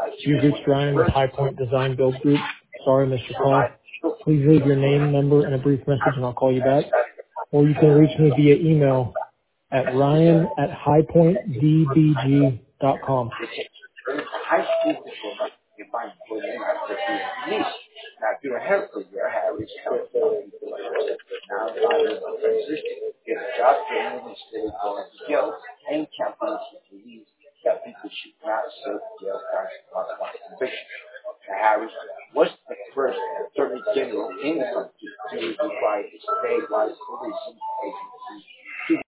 You've reached Ryan with High Point Design Build Group. Sorry, Mr. Call. Please leave your name, number, and a brief message, and I'll call you back. Or you can reach me via email at ryan@highpointdbg.com. High school diploma in bipolar niche. Now, if you're a healthcare, you're a Harris, people like that. Now, I was transition, get a job training instead of going to jail, and companies believe that people should not serve jail time for conviction. Now, Harris was the first attorney general in the country to require a statewide policing agency